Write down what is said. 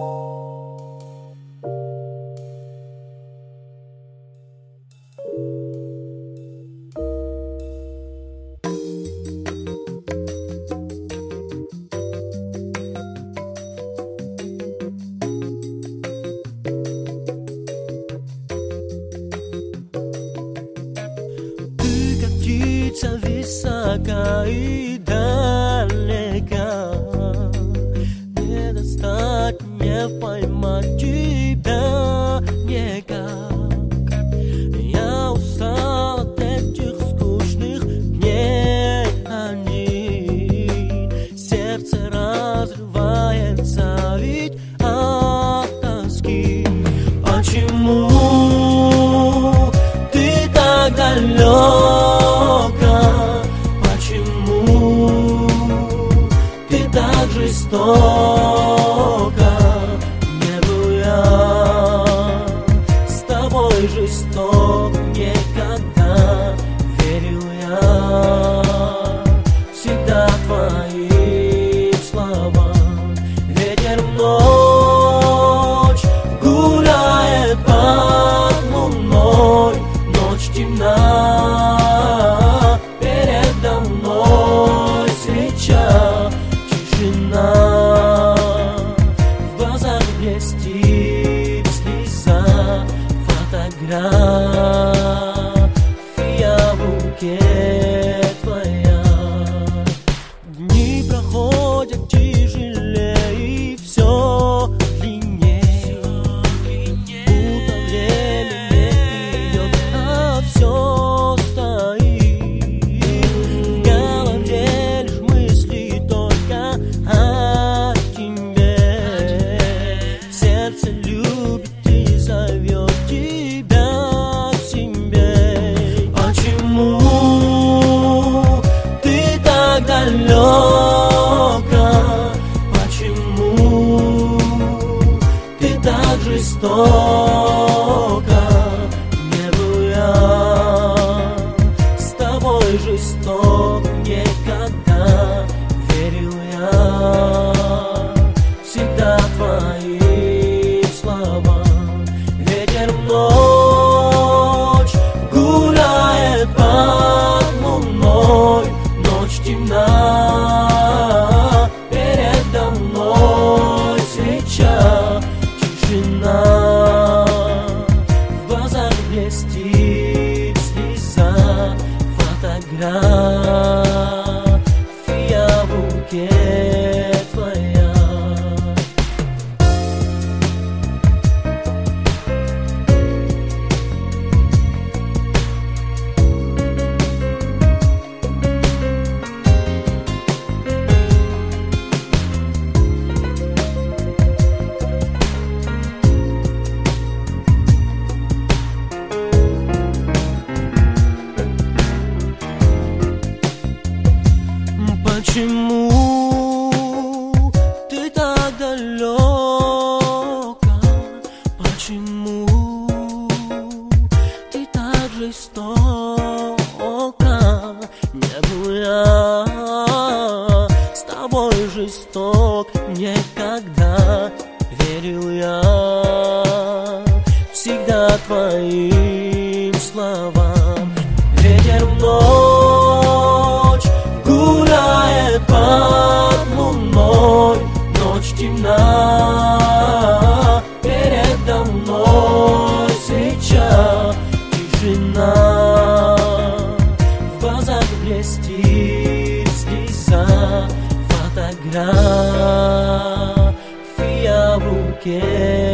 Птица высока и далека, не достать, не поймать тебя никак. Я устал от этих скучных дней один. Сердце разрывается ведь от тоски. Почему ты так далека? Почему ты так жестока? Не был я с тобой жесток никогда. Верил я всегда твоим словам. Ветер в ночь гуляет под луной. Ночь темна, передо мной свеча, тишина, в глазах блестит слеза. Фотография в руке твоя. Дни проходят тяжелее и все длиннее. Будто время не идет, а все стоит. В голове лишь мысли только о тебе. Сердце любит и зовет тебя к себе. Почему ты так далека? Почему ты так жестока? Не был я с тобой жесток никогда. Верил я всегда твоим словам. Ветер в ночь гуляет под луной. Ночь темна, передо мной свеча, тишина, в глазах блестит слеза. Фотография в руке твоя. Почему ты так далека? Почему ты так жестока? Не был я с тобой жесток никогда. Верил я всегда твоим словам. Ветер в ночь гуляет под луной. Ночь темна, передо мной свеча, тишина, в глазах блестит слеза. Фотография в руке